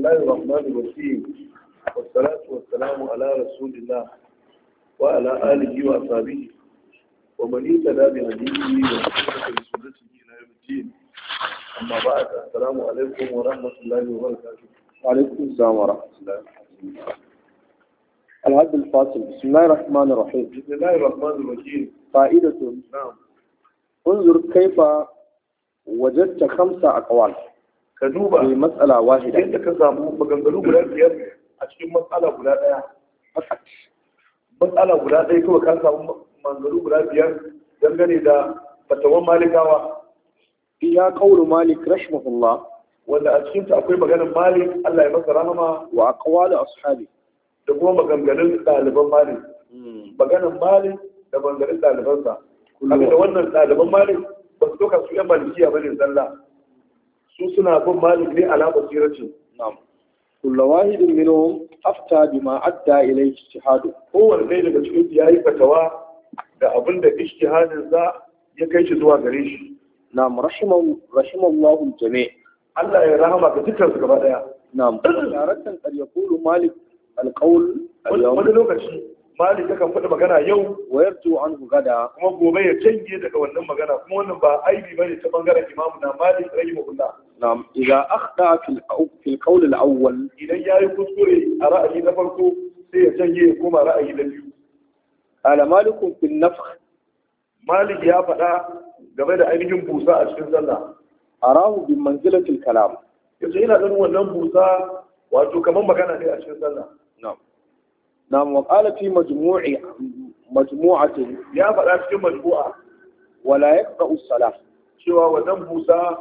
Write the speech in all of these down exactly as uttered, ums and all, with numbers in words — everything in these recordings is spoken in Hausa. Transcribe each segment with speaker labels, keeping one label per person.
Speaker 1: الله الرحمن الرحيم والصلاة والسلام على رسول الله وعلى آله وأصحابه ومن اهتدى بهديه واستمسك بسنته إلى يوم الدين. أما بعد، السلام عليكم ورحمة الله وبركاته.
Speaker 2: وعليكم السلام ورحمة الله. الحد الفاصل. بسم الله الرحمن الرحيم.
Speaker 1: بسم الله الرحمن الرحيم.
Speaker 2: فائدة.
Speaker 1: نعم.
Speaker 2: انظر كيف وجدت خمسة أقوال
Speaker 1: كذوبة
Speaker 2: في مسألة واحدة.
Speaker 1: أنت كسامو مغنغلو بلا بيار أشكي مسألة بلا دايا
Speaker 2: فقط.
Speaker 1: مسألة بلا دايا كما كان سامو مغنغلو بلا بيار dangane da fatawan malikawa.
Speaker 2: فيها قول مالك رحمه الله
Speaker 1: wanda a cikinta akwai maganar malik Allah ya masa rahama
Speaker 2: وأقوال أصحابه
Speaker 1: da kuma maganganun ɗaliban malik maganar malik da maganganun ɗalibansa. Haka da wannan ɗaliban malik ba su doka su yan malikiya bane zalla, su suna bin malik ne ala basirati.
Speaker 2: نعم. كل واحد منهم أفتى بما أدى إليه اجتهاده.
Speaker 1: kowane ɗaya daga cikin ya yi fatawa da abin da ijtihadin za ya kai shi zuwa gare shi.
Speaker 2: نعم. رحمه رحمه الله الجميع.
Speaker 1: Allah ya rahama ga dukkan su gaba daya.
Speaker 2: نعم. تارة قد يقول مالك القول اليوم
Speaker 1: wani lokaci malik yakan faɗi magana yau
Speaker 2: ويرجو عنه غدا.
Speaker 1: kuma gobe ya canje daga wannan magana, kuma wannan ba aibi bane ta bangaren imamu na malik rahimahullah.
Speaker 2: نعم. إذا أخطأ في الأو- في القول الأول
Speaker 1: idan ya yi kuskure a ra'ayi na farko sai ya canje ya koma ra'ayi na biyu.
Speaker 2: قال مالك في النفخ
Speaker 1: Malik ya faɗa game da ainihin busa a cikin sallah.
Speaker 2: أراه بمنزلة الكلام.
Speaker 1: Yanzu yana ganin wannan busa wato kamar magana ne a cikin sallah.
Speaker 2: نعم. نعم. وقال في مجموع مجموعة
Speaker 1: Ya faɗa cikin majmu'a
Speaker 2: ولا يقطع الصلاة.
Speaker 1: cewa wannan busa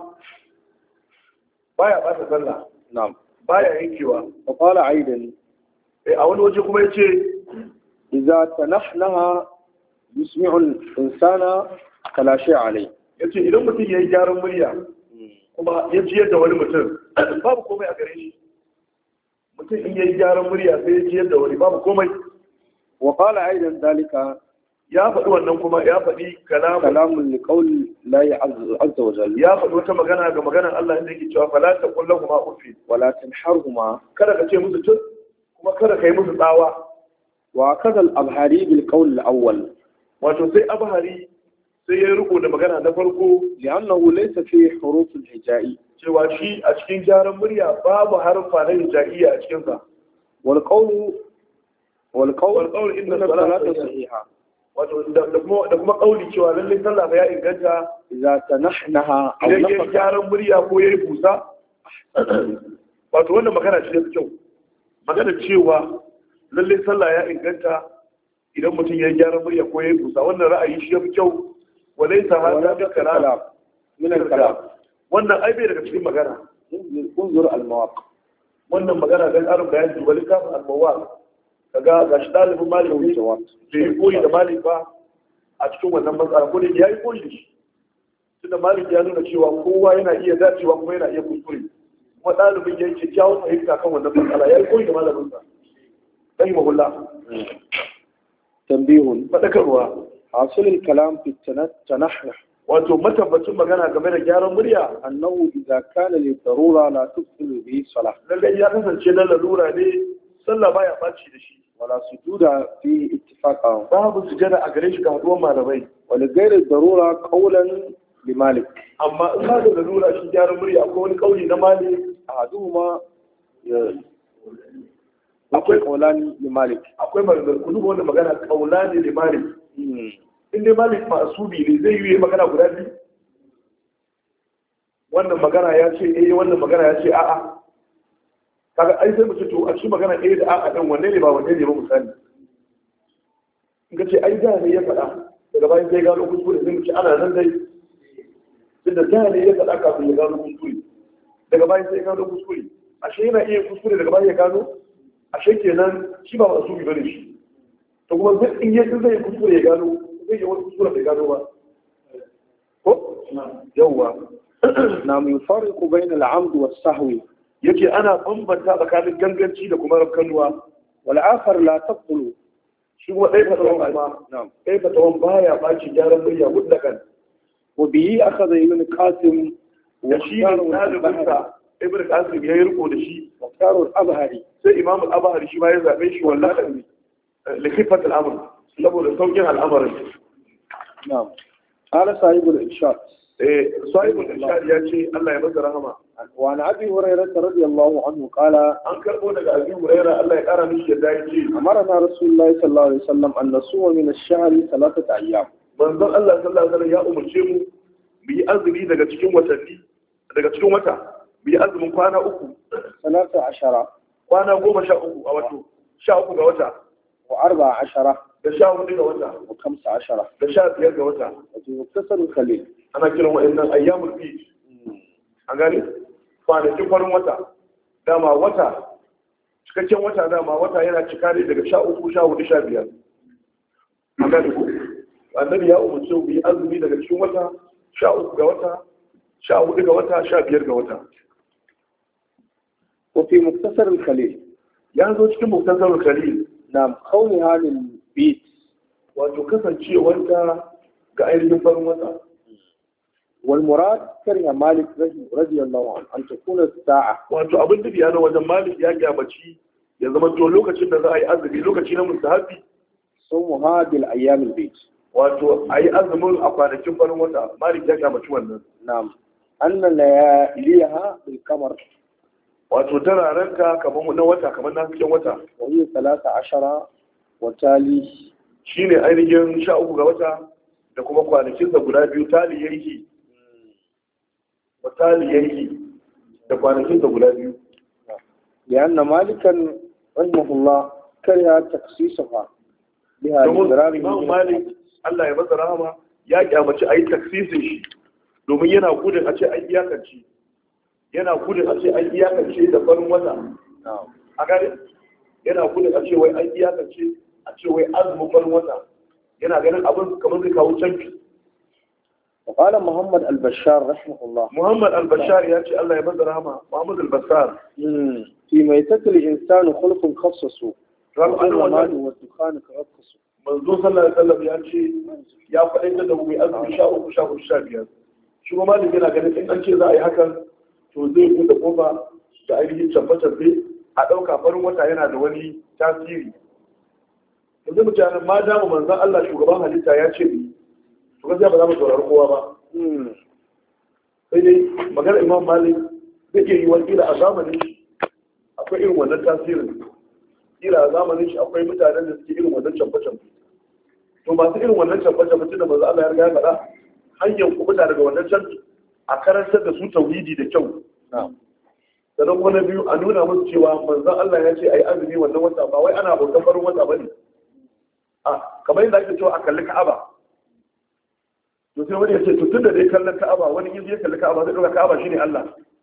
Speaker 1: baya ɓata sallah,
Speaker 2: نعم.
Speaker 1: baya yankewa.
Speaker 2: وقال أيضا
Speaker 1: Eh, a wani waje kuma ya ce
Speaker 2: إذا تنحنها يسمع الإنسان فلا شيء عليه.
Speaker 1: ya ce idan mutum ya yi gyaran murya kuma ya jiyar da wani mutum babu komai a gare shi. Mutum in ya yi gyaran murya sai ya jiyar da wani babu komai.
Speaker 2: وقال أيضا ذلك
Speaker 1: Ya faɗi wannan kuma ya faɗi kalamu,
Speaker 2: كلام لقول الله عز عز وجل
Speaker 1: ya faɗi wata magana ga maganar Allah inda yake cewa fala ta kullu kuma ufi,
Speaker 2: ولا تنحرهما.
Speaker 1: kada ka ce musu tun kuma kada ka yi musu tsawa.
Speaker 2: وأخذ الأبهاري بالقول الأول
Speaker 1: Wato sai abahari sai ya riko da magana na farko
Speaker 2: لأنه ليس فيه حروف الهجاء.
Speaker 1: cewa shi a cikin gyaran murya babu harfa na hijaiya a cikinsa.
Speaker 2: والقول والقول
Speaker 1: والقول إن
Speaker 2: إن
Speaker 1: الصلاة
Speaker 2: الصلاة
Speaker 1: صحيحة.
Speaker 2: صحيحة
Speaker 1: Wato da da kuma da kuma kauli cewa lallai sallah ba ya inganta
Speaker 2: إذا تنحنها أو
Speaker 1: idan ya yi
Speaker 2: نفخ.
Speaker 1: gyaran murya ko ya yi busa. Wato wannan magana ce da kyau, magana cewa lallai sallah ya inganta idan mutum ya yi gyaran murya ko ya yi busa, wannan ra'ayi shi ya fi kyau. Walai ta hada da kalam
Speaker 2: من الكلام.
Speaker 1: wannan ai bai daga cikin magana.
Speaker 2: انظر المواقع.
Speaker 1: Wannan magana dan arin bayan duba littafin al-mawaq, kaga gashi dalibin malami bai yi koyi da malik ba a cikin wannan matsala, ko da ya yi koyi da shi tunda malik ya nuna cewa kowa yana iya dacewa kuma yana iya kuskure, kuma dalibin ya yi kyakkyawan fahimta kan wannan matsala, ya yi koyi da malaminsa ɗan mahullah.
Speaker 2: تنبيه.
Speaker 1: faɗakarwa,
Speaker 2: حاصل الكلام في التنحنح
Speaker 1: wato matabbacin magana game da gyaran murya
Speaker 2: أنه إذا كان للضرورة لا تبطل به الصلاة
Speaker 1: lallai ya kasance na lalura ne, sallah baya ɓaci da shi,
Speaker 2: ولا سجود فيه اتفاقا.
Speaker 1: babu sujada a gare shi ga haɗuwar malamai.
Speaker 2: ولغير الضرورة قولا لمالك.
Speaker 1: Amma in ba da lalura shi gyaran murya akwai wani kauli na malik,
Speaker 2: أحدهما
Speaker 1: akwai
Speaker 2: قولان لمالك.
Speaker 1: akwai magana ku duba wannan magana kaula ne da malik. In dai malik ma'asubi ne zai yi magana guda biyu, wannan magana ya ce eh wannan magana ya ce a'a, kaga ai sai mu ce to a cikin magana eh da a'a din wanne ne ba wanne ne ba misali. In ka ce ai da ne ya faɗa daga bayan sai gano kuskure, sai mu ce ana nan dai tunda da ne ya faɗa kafin ya gano kuskure, daga bayan sai gano kuskure, ashe yana iya kuskure daga bayan ya gano, ashe kenan shi ba ma'asubi bane shi. To kuma zai in yi zai kuskure ya gano, zai yi wani kuskure bai gano ba ko yawwa.
Speaker 2: نعم. يفرق بين العمد والسهو.
Speaker 1: Yake ana bambanta tsakanin ganganci da kuma rafkanuwa.
Speaker 2: والآخر لا تبطل.
Speaker 1: Shi kuma ɗaya fatawan kuma
Speaker 2: نعم.
Speaker 1: ɗaya fatawan baya ɓaci gyaran murya mutlakan.
Speaker 2: وبه أخذ ابن قاسم
Speaker 1: Da shi ne ɗalibinsa ibn qasim ya yi riko da shi
Speaker 2: واختاروا الأبهري
Speaker 1: sai imam al-abhari shi ma ya zabe shi wallahi li khifat al-amr saboda saukin al'amarin.
Speaker 2: نعم. قال صاحب الإرشاد
Speaker 1: eh sahibul irshad ya ce Allah ya masa rahama.
Speaker 2: وعن أبي هريرة رضي الله عنه قال
Speaker 1: an karbo daga abi hurairah Allah ya kara mishi yadda yake
Speaker 2: أمرنا رسول الله صلى الله عليه وسلم أن نصوم من الشهر ثلاثة أيام.
Speaker 1: manzon Allah sallallahu alaihi wasallam ya umarce mu mu yi azumi daga cikin watanni daga cikin wata mu yi azumin kwana uku
Speaker 2: ثلاثة عشرة
Speaker 1: kwana goma sha uku a wato sha uku ga wata
Speaker 2: وأربعة عشرة
Speaker 1: da sha hudu ga wata
Speaker 2: وخمسة عشرة
Speaker 1: da sha biyar ga wata
Speaker 2: مختصر الخليل.
Speaker 1: ana kiran wa'annan ayyamul bid an gane kwanakin farin wata dama wata cikakken wata dama wata yana cika ne daga sha uku sha hudu sha biyar an gane ku annabi ya umarci mu yi azumi daga cikin wata sha uku ga wata sha hudu ga wata sha biyar ga wata
Speaker 2: وفي مختصر الخليل
Speaker 1: ya zo cikin muktasarul khalil
Speaker 2: نعم قولها للبيت
Speaker 1: wato kasancewanta ga ainihin farin wata
Speaker 2: والمراد كره مالك رضي الله عنه أن تكون الساعة
Speaker 1: wato abin da biya na wajen malik ya gyamaci ya zama to lokacin da za a yi azumi lokaci na mustahabi
Speaker 2: صومها بالأيام البيت.
Speaker 1: wato a yi azumin a kwanakin farin wata malik ya gyamaci wannan
Speaker 2: نعم أن لياليها بالقمر
Speaker 1: wato tararenka kamar na wata kamar na cikin wata
Speaker 2: وهي ثلاثة عشر وتالي
Speaker 1: shine ainihin sha uku ga wata da kuma kwanakinsa guda biyu tali yanki wa tali yanki da kwanakinsa guda biyu
Speaker 2: لأن مالكا رحمه الله كره تخصيصها بها
Speaker 1: domin
Speaker 2: لضرار
Speaker 1: imam malik Allah ya masa rahama ya kyamaci a yi taksisin shi domin yana gudun a ce an iyakance yana gudun a ce an iyakance da farin wata
Speaker 2: نعم.
Speaker 1: a gane yana gudun a ce wai an iyakance a ce wai azumin farin wata yana ganin abin kamar zai kawo canfi.
Speaker 2: وقال محمد البشار رحمه الله
Speaker 1: Muhammad al-Bashar ya ce Allah ya masa rahama Muhammad al-Bashar
Speaker 2: مم. في ميتة الإنسان خلق خصصه
Speaker 1: ran an
Speaker 2: والرماد
Speaker 1: wannan
Speaker 2: والدخان كرقصه.
Speaker 1: manzo sallallahu alaihi wasallam ya ce ya faɗi da mu mai azumi sha uku sha hudu sha biyar shi kuma malik yana ganin in an ce za a yi hakan to zai buɗe kofa da ainihin canfe-canfe a ɗauka farin wata yana da wani tasiri yanzu mutanen ma damu manzan Allah shugaban halitta ya ce ni to gaskiya ba za mu saurari kowa ba
Speaker 2: مم.
Speaker 1: sai dai magana imam malik zai iya yi wani a zamanin shi akwai irin wannan tasirin kila a zamanin shi akwai mutanen da suke irin wannan canfe-canfe to masu irin wannan canfe-canfe tun da manzo Allah ya riga ya faɗa hanyar kubuta daga wannan canfi a karantar da su tauhidi da kyau
Speaker 2: نعم.
Speaker 1: sannan kuma na biyu a nuna musu cewa manzon Allah ya ce a yi azumi wannan wata ba wai ana bautan farin wata ba ne a kamar yadda ake cewa a kalli ka'aba to sai wani ya ce to tun da dai kallon ka'aba wani in ya kalli ka'aba zai ɗauka ka'aba shine Allah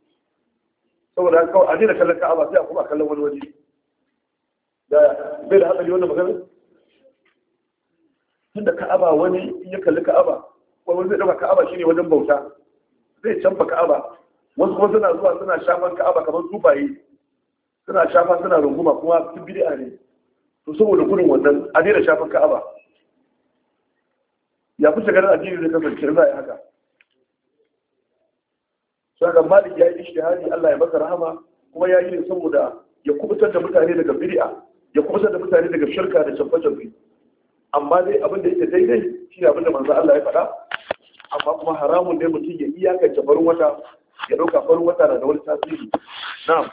Speaker 1: saboda haka kawai a daina kallon ka'aba sai a kuma kallon wani waje da bai da hatsari wannan magana tun da ka'aba wani in ya kalli ka'aba wani zai ɗauka ka'aba shine wajen bauta zai canfa ka'aba wasu kuma suna zuwa suna shafan ka'aba kamar tsufaye suna shafa suna runguma kuma sun bid'a ne to saboda gudun wannan a daina shafan ka'aba ya fi shagarar addini zai kasance za a yi haka saka malik ya yi ishtihadi Allah ya masa rahama kuma ya yi ne saboda ya kubutar da mutane daga bid'a ya kubutar da mutane daga shirka da canfe-canfe amma dai abin da yake daidai shi ne abin da manzo Allah ya faɗa amma kuma haramun ne mutum ya iyakance farin wata ya ɗauka farin wata na da wani tasiri na'am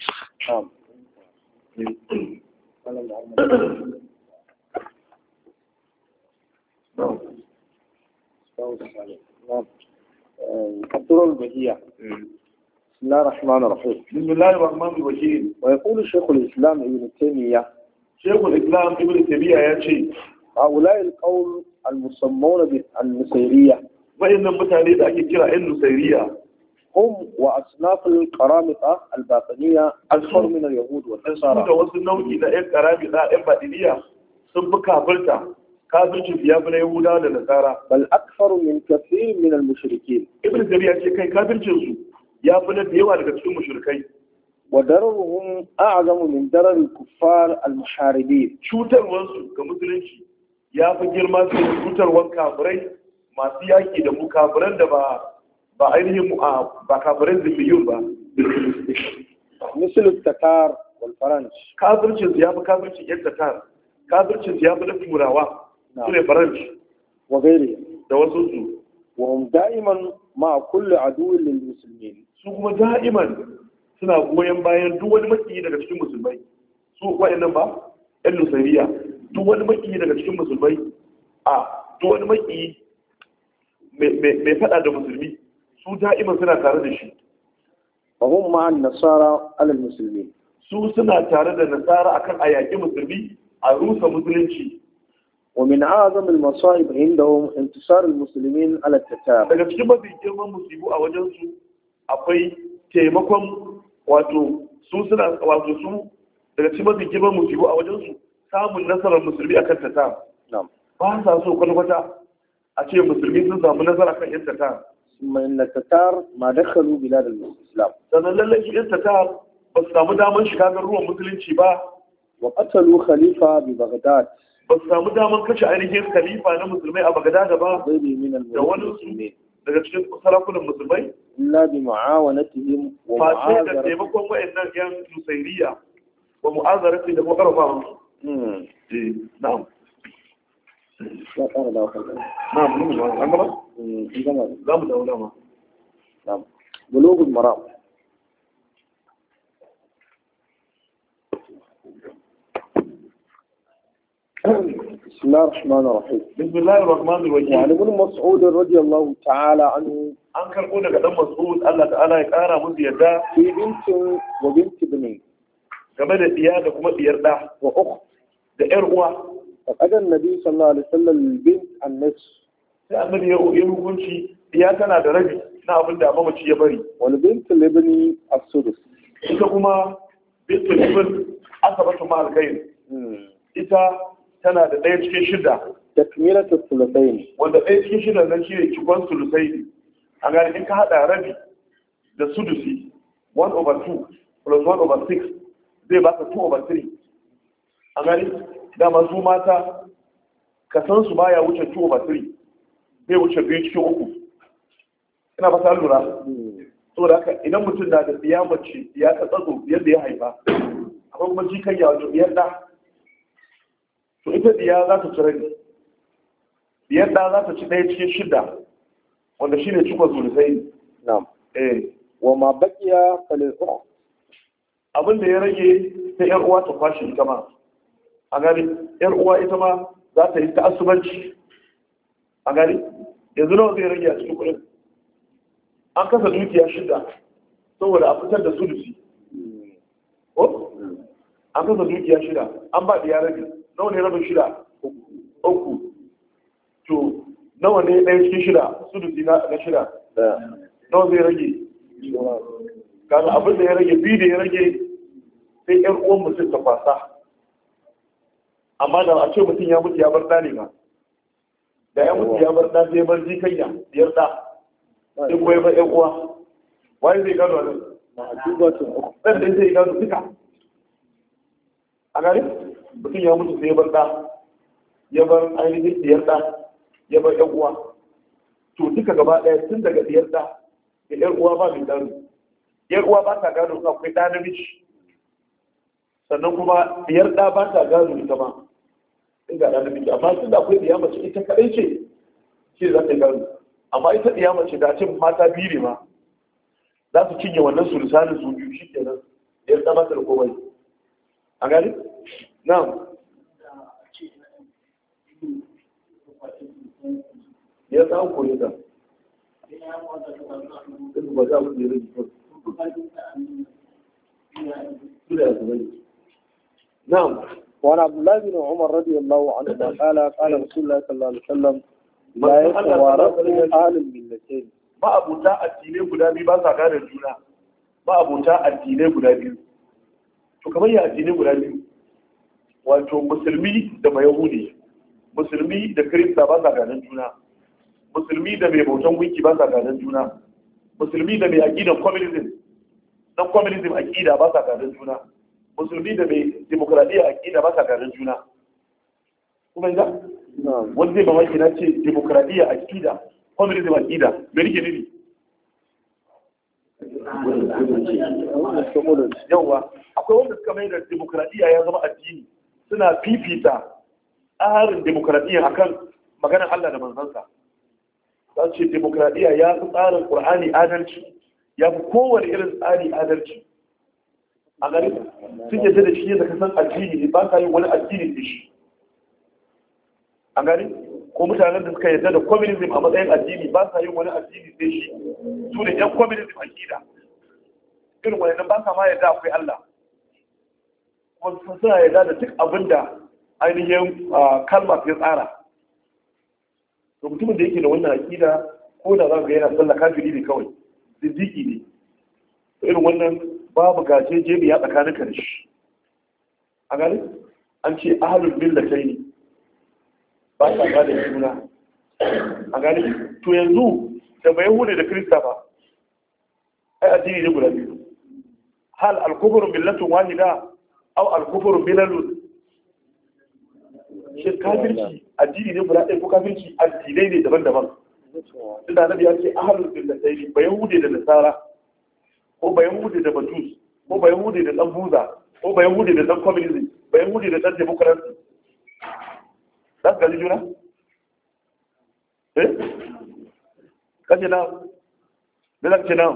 Speaker 2: الدرر البهية. بسم الله الرحمن الرحيم.
Speaker 1: بسم الله الرحمن الرحيم.
Speaker 2: ويقول شيخ الإسلام ابن تيمية
Speaker 1: شيخ الإسلام ابن تيمية يا شيخ
Speaker 2: هؤلاء القول المسمون بالنسيرية
Speaker 1: وإن متعني ذاك كرا النسيرية
Speaker 2: هم وأصناف القرامطة الباطنية أكثر من اليهود والنصارى.
Speaker 1: da wasu nau'i na ƴan karami na ƴan baɗiniya sun fi kafirta kafircin ya fi na yahudawa da nasara
Speaker 2: بل أكثر من كثير من المشركين.
Speaker 1: ibn jariya ce kai kafircin su ya fi na da yawa daga cikin mushrikai
Speaker 2: وضررهم أعظم من ضرر الكفار المحاربين.
Speaker 1: cutarwansu ga musulunci ya fi girma su da cutarwan kafirai masu yaƙi da mu kafiran da ba ba ainihin mu a ba kafiran zifiyun ba
Speaker 2: مثل التتار والفرنج
Speaker 1: kafircin ya fi kafircin yan tatar kafircin ya fi na turawa su ne faranci
Speaker 2: وغيرهم
Speaker 1: da wasu su
Speaker 2: وهم دائما مع كل عدو للمسلمين
Speaker 1: su kuma da'iman suna goyon bayan duk wani makiyi daga cikin musulmai su wa'annan ba yan nusairiya duk wani makiyi daga cikin musulmai a duk wani makiyi mai fada da musulmi su da'iman suna tare da shi
Speaker 2: وهم مع النصارى على المسلمين
Speaker 1: su suna tare da nasara akan a yaƙi musulmi a rusa musulunci
Speaker 2: ومن أعظم المصائب عندهم انتصار المسلمين على التتار
Speaker 1: daga cikin mafi girman musibu a wajen su akwai taimakon wato su suna wato su daga cikin mafi girman musibu a wajen su samun nasarar musulmi akan tatar
Speaker 2: نعم
Speaker 1: ba sa so kwata-kwata a ce musulmi sun samu nasara kan yan tatar
Speaker 2: ثم إن التتار ما دخلوا بلاد الإسلام
Speaker 1: sannan lallai su yan tatar ba su samu damar shiga garuruwan musulunci ba
Speaker 2: وقتلوا خليفة ببغداد
Speaker 1: ba su samu damar kashe ainihin khalifa na musulmai a bagadada ba
Speaker 2: غيره من المسلمين
Speaker 1: daga cikin sarakunan musulmai
Speaker 2: إلا بمعاونتهم
Speaker 1: face da
Speaker 2: ومعاذرتهم
Speaker 1: taimakon wayannan yan nusairiya wa mu'azarati da kuma karfafa musu
Speaker 2: مم.
Speaker 1: eh na'am
Speaker 2: لا قال لا وخير.
Speaker 1: na'am mun ba an gaba
Speaker 2: مم. عندما
Speaker 1: za mu dawo dama
Speaker 2: نعم بلوغ المرام بسم الله الرحمن الرحيم
Speaker 1: bismillahir rahmanir rahim
Speaker 2: وعن ابن مسعود رضي الله تعالى عنه
Speaker 1: an karbo daga dan mas'ud Allah ta'ala ya kara musu yadda
Speaker 2: في بنت وبنت ابن
Speaker 1: game da diya da kuma diyar da
Speaker 2: وأخت
Speaker 1: da yar uwa
Speaker 2: فقد النبي صلى الله عليه وسلم البنت النصف
Speaker 1: sai annabi ya yi hukunci diya tana da rabi na abin da mamaci ya bari
Speaker 2: والبنت الابن السدس
Speaker 1: ita kuma bintul ibn asabatu ma alkhair ita tana da ɗaya cikin shida
Speaker 2: تكملة الثلثين
Speaker 1: wanda ɗaya cikin shida nan shi ne cikon sulusai ne a gani in ka haɗa rabi da sudusi one over two plus one over six zai baka two over three a gani dama su mata kasan su baya wuce two over three zai wuce biyu cikin uku ina ba ta lura saboda haka idan mutum na da biya mace ya ta tsatso yadda ya haifa akwai kuma jikan ya wajen biyar da to ita diya za ta ci rabi biyar da za ta ci ɗaya cikin shida wanda shi ne cikon sulusai
Speaker 2: نعم
Speaker 1: eh
Speaker 2: وما بقي فللأخت
Speaker 1: abin da ya rage ta yar uwa ta kwashe ita ma a gani yar uwa ita ma za ta yi ta asubanci a gani yanzu nawa zai rage a cikin kuɗin an kasa dukiya shida saboda a fitar da sulusi ko an kasa dukiya shida an ba diya rabi nawa ne rabin shida uku to nawa ne ɗaya cikin shida sulusi na na shida nawa zai rage kaga abin da ya rage biyu da ya rage sai ƴan uwan mutum ta kwasa amma da a ce mutum ya mutu ya bar ɗa ne ba da ya mutu ya bar ɗa sai ya bar jikanya biyar ɗa sai kuma ya bar ƴan uwa waye zai gano nan ɗan da zai gano duka a gari mutum ya mutu sai ya bar ɗa ya bar ainihin diyar ɗa ya bar ƴan uwa to duka gaba ɗaya tun daga diyar ɗa da ƴan uwa ba mai gano ƴan uwa ba ta gano kuma akwai ɗa namiji sannan kuma diyar ɗa ba ta gano ita ma in ga ɗa namiji amma tun da akwai diya mace ita kaɗai ce ce za ta gano amma ita diya mace da ce mata biyu ne ma za su cinye wannan sulusanin su biyu shi kenan diyar ɗa ba ta da komai a gani? na'am ya ta hankali da ɗin ba za mu jere jikin su da ya zubai na'am
Speaker 2: وعن عبد الله بن عمر رضي الله عنهما قال قال رسول الله صلى الله عليه وسلم لا يتوارث أهل الملتين
Speaker 1: ma abota addinai guda biyu ba sa gane juna ma abota addinai guda biyu to kamar ya addinai guda biyu wato musulmi da mayahudi musulmi da kirista ba sa ganin juna musulmi da mai bautan gunki ba sa ganin juna musulmi da mai aqidan communism dan communism aqida ba sa ganin juna musulmi da mai demokradiyya aqida ba sa ganin juna kuma ga wanda zai mamaki na ce demokradiyya aqida communism aqida me rike nufi yawa akwai wanda suka mai da demokradiyya ya zama addini suna fifita tsarin demokradiyya akan maganar Allah da manzansa. Za su ce demokradiyya ya fi tsarin Qur'ani adalci, ya fi kowane irin tsari adalci. A gari sun yadda da shi yadda ka san addini ne, ba sa yin wani addini da shi. A gari ko mutanen da suka yadda da communism a matsayin addini ba sa yin wani addini da shi, su ne yan communism akida. Irin wannan ba sa ma yadda akwai Allah. Kuma suna yadda da duk abin da ainihin kalma ya tsara. To mutumin da yake da wannan akida ko da za ka ga yana sallah kafiri ne kawai, zindiki ne. Irin wannan babu gaje jebi ya tsakanin ka da shi. A gani an ce ahlul millatai ne ba sa ga da juna. A gani to yanzu da bai hude da Kirista ba ai addini ne guda biyu. Hal al-kufru millatun wahida aw al-kufru milalun. Shi kafirci addini ne guda ɗaya ko kafirci addinai ne daban-daban. Tunda Annabi ya ce ahlul millatai ne ba Yahude da Nasara ko ba Yahude da Batus ko ba Yahude da dan Buza ko ba Yahude da dan communism ba Yahude da dan democracy. Dan gaji juna? Eh? Kace na? Me zaka ce na?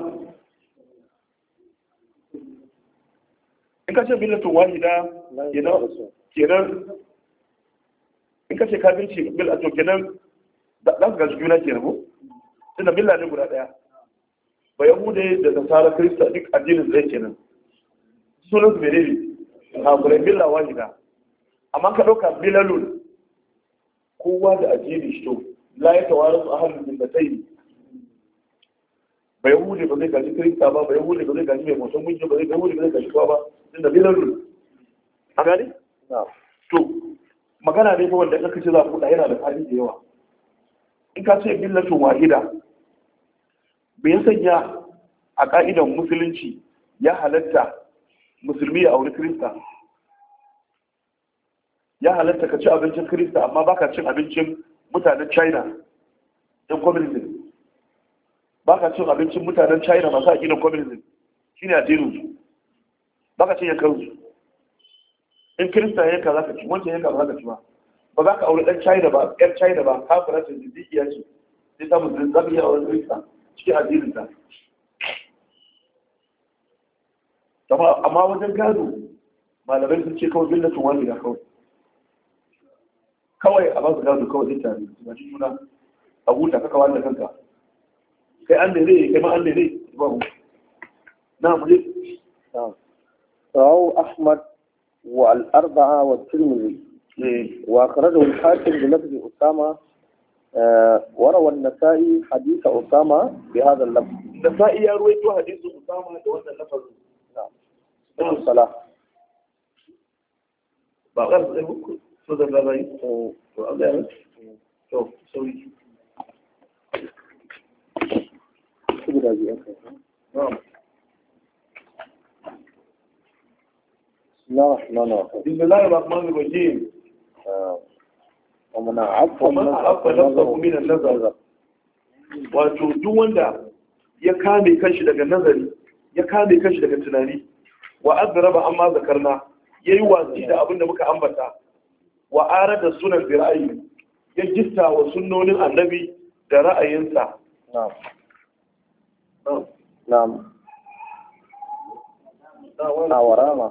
Speaker 1: In ka ce millatun wahida kenan kenan in ka ce kafirci bil a to kenan za su gaji juna kenan ko? Tunda milla ne guda ɗaya. Ba Yahude da Nasara Kirista duk addinin tsaye kenan. Sunan su mene ne? Kafirai milla wahida. Amma ka ɗauka milalun kowa da addini shi to la ya tawara su ahalin millatai. Ba Yahude ba zai gaji Kirista ba, ba Yahude ba zai gaji mai mutum gunki ba, zai Yahude ba zai gaji kowa ba. Tunda milalun. A gani? To magana ne ba wanda aka ce za ku da yana da fadi da yawa. In ka ce millatun wahida me ya sanya a ka'idan musulunci ya halatta musulmi ya auri Kirista? Ya halatta ka ci abincin Kirista amma baka cin abincin mutanen China ɗin communism. Baka cin abincin mutanen China masu aƙidan communism. Shine addinin su. Baka cin yankan su. In Kirista yanka za ka ci, wancan yanka ba za ka ci ba. Ba za ka auri ɗan China ba, ƴar China ba, kafira ce, jiddiƙiya ce. Sai ta musulun za ka yi auren Kirista cikin addinin ta. Amma wajen gado, malamai sun ce kawai millatun wahida kawai. Kawai a ba su gado kawai ɗin tare, ba ci juna, a huta kaka wanda kanka. Kai an lere, kai ma an lere, ba mu. Na mu je.
Speaker 2: رواه أحمد والأربعة والترمذي وأخرجه الحاكم بلفظ أسامة. وروى النسائي حديث أسامة بهذا اللفظ.
Speaker 1: النسائي يروي حديث أسامة بهذا اللفظ.
Speaker 2: نعم. نعم الصلاة.
Speaker 1: بغرض إيه صدر لا رأي. وأبدا. شوف سوي.
Speaker 2: شو هذه أخي؟
Speaker 1: نعم.
Speaker 2: بسم الله الرحمن الرحيم.
Speaker 1: بسم الله الرحمن الرحيم.
Speaker 2: ومن عفو
Speaker 1: ومن عفو نفسه من النظر. wato duk wanda ya kame kanshi daga nazari ya kame kanshi daga tunani wa azraba amma zakarna yayi watsi da abin da muka ambata wa arada sunan bi ra'ayi ya gitta wa sunnonin annabi da ra'ayinsa.
Speaker 2: na'am na'am na'am warama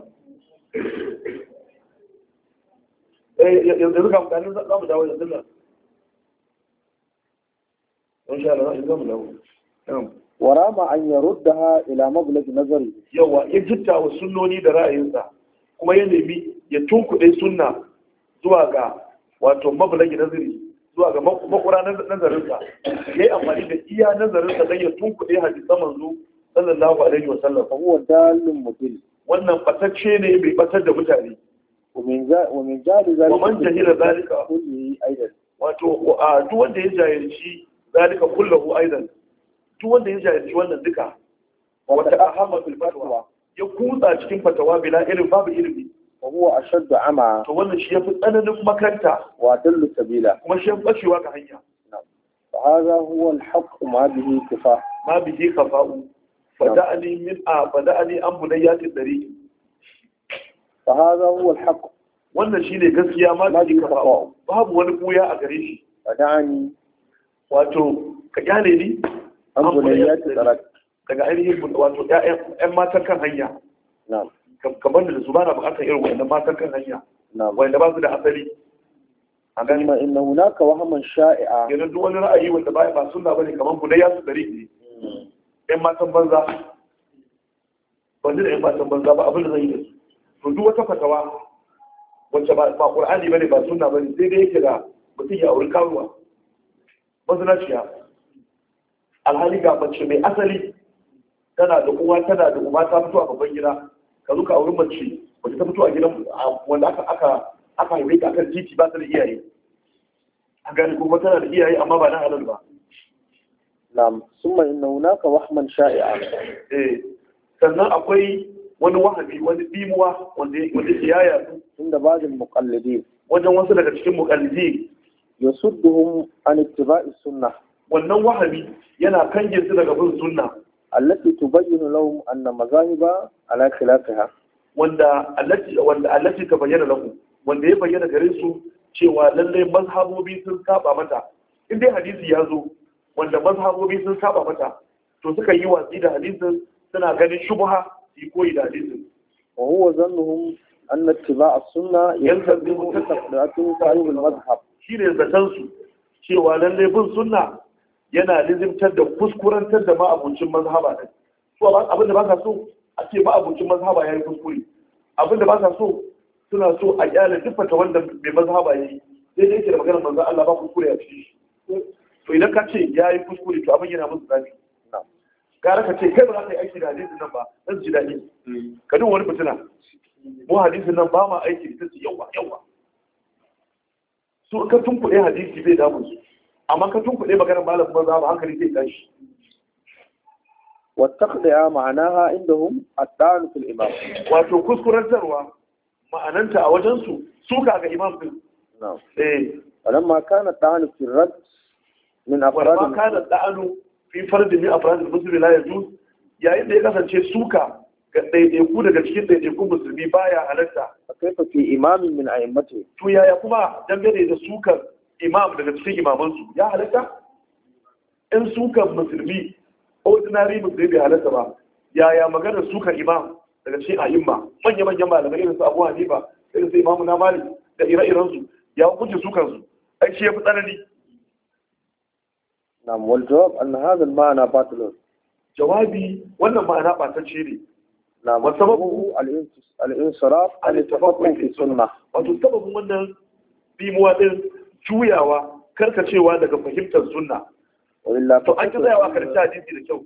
Speaker 1: eh yanzu ga mutane za mu dawo da sallah insha Allah za mu dawo.
Speaker 2: warama an yaruddaha ila mablagh nazari.
Speaker 1: yawa ya jitta wa sunnoni da ra'ayinsa kuma ya nemi ya tunkuɗe sunna zuwa ga wato mablagh nazari zuwa ga makura nazarinsa yayi amfani da iya nazarinsa don ya tunkuɗe hadisan manzo sallallahu alaihi wa sallam.
Speaker 2: fa huwa dalil mudil.
Speaker 1: wannan fatacce ne bai batar da mutane.
Speaker 2: ومن ذا ومن جهل ذلك
Speaker 1: ومن جهل ذلك
Speaker 2: كله ايضا.
Speaker 1: wato duk wanda ya jahilci zalika kullahu aidan duk wanda ya jahilci wannan duka wata ahama fil fatwa ya kutsa cikin fatawa bila ilmi babu ilmi
Speaker 2: wa huwa ashaddu ama.
Speaker 1: to wannan shi yafi tsananin makanta
Speaker 2: wa dallu sabila.
Speaker 1: kuma shi yafi bacewa ga hanya.
Speaker 2: fa hadha huwa al-haqq ma bihi kifa.
Speaker 1: ma bihi kafa'u fada'ani min a fada'ani an bunayyati dari
Speaker 2: fa hadha huwa al-haqq
Speaker 1: wannan shine gaskiya ma da kafa babu wani buya a gare shi
Speaker 2: fada'ani
Speaker 1: wato ka kyale ni
Speaker 2: an bunayyati dari
Speaker 1: daga ainihin wato ƴaƴan matan kan hanya
Speaker 2: na'am
Speaker 1: kamar da su ba na bukatar irin wannan matan kan hanya wanda ba su da asali a gani
Speaker 2: ma inna hunaka wahman sha'i'a
Speaker 1: yanzu duk wani ra'ayi wanda ba ba sunna bane kamar bunayya su dari ne ƴan matan banza wanda da ƴan matan banza ba abin da zai yi da su to duk wata fatawa wacce ba ba qur'ani bane ba sunna bane sai dai yake da mutum ya auri karuwa mazinaciya alhali ga mace mai asali tana da uwa tana da uba ta fito a babban gida ka zo ka auri mace wacce ta fito a gidan wanda aka aka aka haife ta akan titi ba ta da iyaye a gani kuma tana da iyaye amma ba na halal ba
Speaker 2: na'am summa inna hunaka wahman sha'i'a
Speaker 1: eh sannan akwai wani wahabi wani dimuwa wanda wanda ya yadu
Speaker 2: inda ba'dul muqallidin
Speaker 1: wajen wasu daga cikin muqallidi
Speaker 2: yasudduhum an ittiba'i sunnah
Speaker 1: wannan wahabi yana kange su daga bin sunna
Speaker 2: allati tubayyinu lahum anna mazahiba ala khilafiha
Speaker 1: wanda allati wanda allati tabayyana lahum wanda ya bayyana gare su cewa lalle mazhabobi sun saba mata in dai hadisi ya zo wanda mazhabobi sun saba mata to suka yi watsi da hadisin suna ganin shubha yi koyi da hadisin
Speaker 2: wa huwa zannuhum anna ittiba'a sunna yalzamu taqdi'atu sahib al-madhhab
Speaker 1: shine zatan su cewa lalle bin sunna yana lizimtar da kuskurantar da ma'abucin mazhaba ɗin. So abin da ba ka so a ce ma'abucin mazhaba ya yi kuskure. Abin da ba ka so suna so a kyale duk wanda mai mazhaba ya yi. Sai dai yake da maganar manzan Allah ba kuskure a cikin shi. To idan ka ce ya yi kuskure to abin yana musu zafi. Gara ka ce kai ba za ka yi aiki da hadisin nan ba zan ji daɗi. Ka duk wani fitina. Mu hadisin nan ba ma aiki da su yawa yawa. Su ka tunkuɗe hadisi bai damun su. amma ka tunkuɗe maganar malam maza ba hankali zai tashi
Speaker 2: والتقطيع معناها عندهم الطعن في الإمام
Speaker 1: wato kuskurantarwa ma'ananta a wajen su suka ga imam din
Speaker 2: نعم
Speaker 1: eh
Speaker 2: ولما كان الطعن في الرد من أفراد
Speaker 1: ولما كان الطعن في فرد من أفراد المسلمين لا يجوز yayin da ya kasance suka ga ɗaiɗaiku daga cikin ɗaiɗaikun musulmi baya halatta
Speaker 2: فكيف في إمام من أئمته
Speaker 1: to yaya kuma dangane da sukan imam daga cikin imamansu ya halatta in sukan musulmi ordinary musulmi bai halatta ba yaya magana sukan imam daga cikin a'imma manya-manyan malamai irin su Abu Hanifa irin su Imam na Malik da ire-iren su ya hukunci sukan su ai shi yafi tsanani
Speaker 2: نعم والجواب أن هذا المعنى باطل
Speaker 1: jawabi wannan ma'ana batacce ne
Speaker 2: نعم
Speaker 1: وسببه
Speaker 2: الانصراف عن التفقه في السنة
Speaker 1: wato sababin wannan bimuwa din juyawa karkacewa daga fahimtar sunna
Speaker 2: وإلا
Speaker 1: to an ji tsayawa karshe hadisi da kyau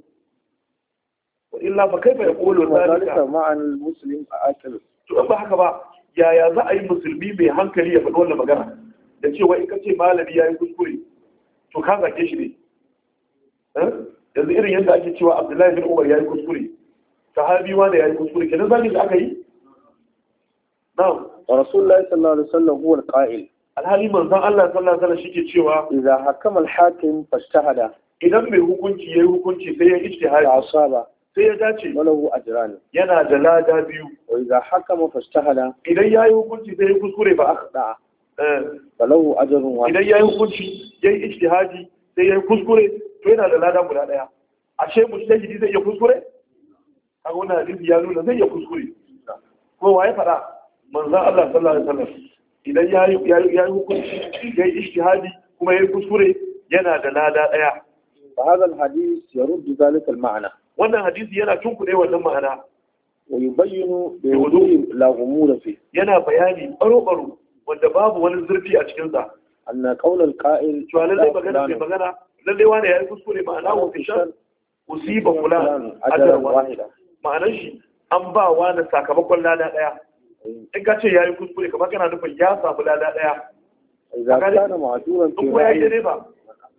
Speaker 1: wa illa fa kaifa yaqulu
Speaker 2: ذلك
Speaker 1: zalika
Speaker 2: مع المسلم آكل
Speaker 1: to in ba haka ba yaya za a yi musulmi mai hankali ya faɗi wannan magana da cewa in ka ce malami ya yi kuskure to ka zake shi ne yanzu irin yadda ake cewa Abdullahi bin Umar ya yi kuskure sahabi wanda ya yi kuskure kenan zaki da aka yi na'am
Speaker 2: ورسول الله صلى الله عليه وسلم هو القائل
Speaker 1: alhali manzon Allah sallallahu alaihi wasallam shike cewa
Speaker 2: إذا حكم الحاكم فاجتهد
Speaker 1: idan mai hukunci yayi hukunci sai ya ijtihadi
Speaker 2: فأصاب
Speaker 1: sai ya dace
Speaker 2: وله أجران
Speaker 1: yana da lada biyu
Speaker 2: وإذا حكم فاجتهد
Speaker 1: idan yayi hukunci sai ya kuskure ba
Speaker 2: فأخطأ
Speaker 1: eh
Speaker 2: فله أجر واحد
Speaker 1: idan yayi hukunci yayi ijtihadi sai yayi kuskure to yana da lada guda daya ashe mujtahidi zai iya kuskure kaga wannan hadisi ya nuna zai iya kuskure ko waye fara manzon Allah sallallahu alaihi wasallam idan yayi yayi hukunci yayi ijtihadi kuma yayi kuskure yana da lada daya
Speaker 2: فهذا الحديث يرد ذلك المعنى
Speaker 1: wannan hadisi yana tunkuɗe wannan ma'ana
Speaker 2: ويبين بوضوح لا غموض فيه
Speaker 1: yana bayani baro-baro wanda babu wani zurfi a cikinsa
Speaker 2: أن قول القائل
Speaker 1: cewa lallai magana mai magana lallai wani ya yi kuskure ma'ana wa fishan usiba fulan ajar wahida ma'anar shi an ba wani sakamakon lada daya in ka ce ya yi kuskure kamar kana nufin ya samu lada daya
Speaker 2: إذا كان معذورا في
Speaker 1: in kuma ya yi
Speaker 2: رأيه
Speaker 1: dai ba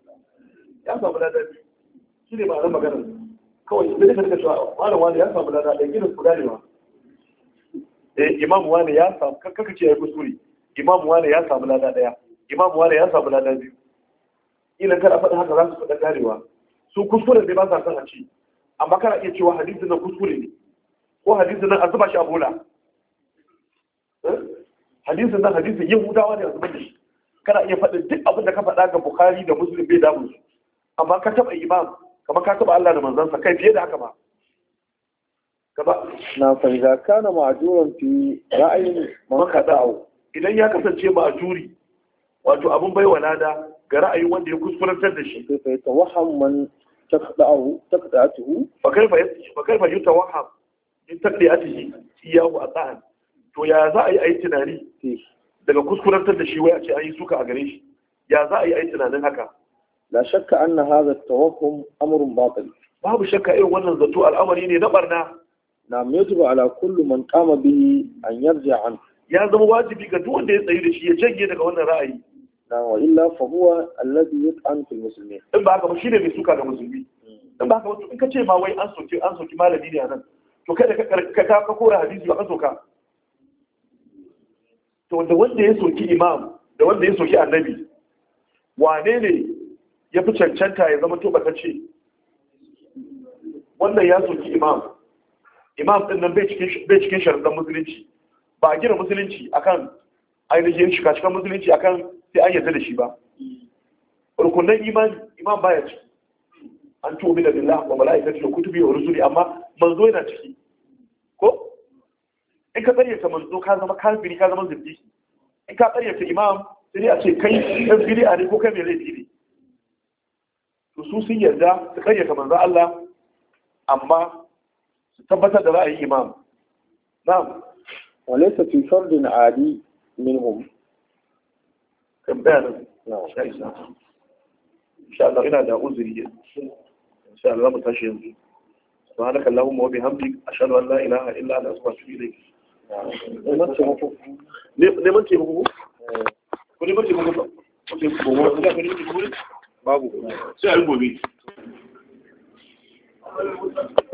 Speaker 1: ya samu lada biyu shi ne ma'anar maganar kawai sai ka rika cewa malam wani ya samu lada daya gidan su gane ma eh imam wani ya samu kaka ce ya yi kuskure imam wani ya samu lada daya imam wani ya samu lada biyu ila kada faɗi haka za su faɗa garewa su kuskuren bai ba sa san a ci amma kana iya cewa hadisin nan kuskure ne ko hadisin nan a zuba shi a bola. Hadisin nan hadisin yahudawa ne a zuba da shi. Kana iya faɗin duk abin da ka faɗa ga Bukhari da Muslim bai damu su, amma ka taɓa imam kamar ka taɓa Allah da manzansa kai fiye da haka ba. Gaba.
Speaker 2: Na fahimta kana ma'ajuran fi ra'ayin man kada'u.
Speaker 1: Idan ya kasance ma'ajuri wato abin baiwa lada ga ra'ayin wanda ya kuskurantar da shi.
Speaker 2: Sai fa tawahham man taqda'u taqda'atuhu.
Speaker 1: Fa kaifa fa kaifa yutawahham in taqda'atihi iyahu ata'an. To ya za a yi ayi tunani daga kuskurantar da shi wai a ce an yi suka a gare shi, ya za a yi ayi tunanin haka?
Speaker 2: La shakka anna hadha at-tawahhum amrun batil.
Speaker 1: Babu shakka irin wannan zato al'amari ne na barna.
Speaker 2: Na yajibu ala kulli man qama bihi an yarja an.
Speaker 1: Ya zama wajibi ga duk wanda ya tsayu da shi ya janye daga wannan ra'ayi.
Speaker 2: Na wa illa fa huwa alladhi yut'an fil muslimin.
Speaker 1: In ba haka ba shine mai suka ga musulmi. In ba haka ba in ka ce ma wai an soki an soki malami ne anan, to kada ka ka ka kora hadisi ba ka soka. To da wanda ya soki imam da wanda ya soki annabi, wane ne ya fi cancanta ya zama to batacce? Wannan ya soki imam. Imam din nan bai cikin bai cikin sharuɗan musulunci. Ba a gina musulunci akan ainihin shika-shikan musulunci akan sai an yarda da shi ba. Rukunan imani imam baya ciki. An tuɓi da billah wa mala'ikati da kutubi wa rusuli, amma manzo yana ciki. Ko in ka ƙaryata manzo ka zama kafiri ka zama zindiki. In ka ƙaryata imam sai a ce kai ɗan bid'a ne ko kai mai laifi ne. To su sun yarda su ƙaryata manzo Allah amma su tabbatar da ra'ayin imam. Na'am.
Speaker 2: وليس في فرد عادي منهم
Speaker 1: كم بيانا إن شاء الله إنا دا أزري إن شاء الله متاشي ينزل سبحانك اللهم وبحمدك أشهد أن لا إله إلا أنت أستغفرك إليك neman taimako ko neman taimako babu sai a yi gobe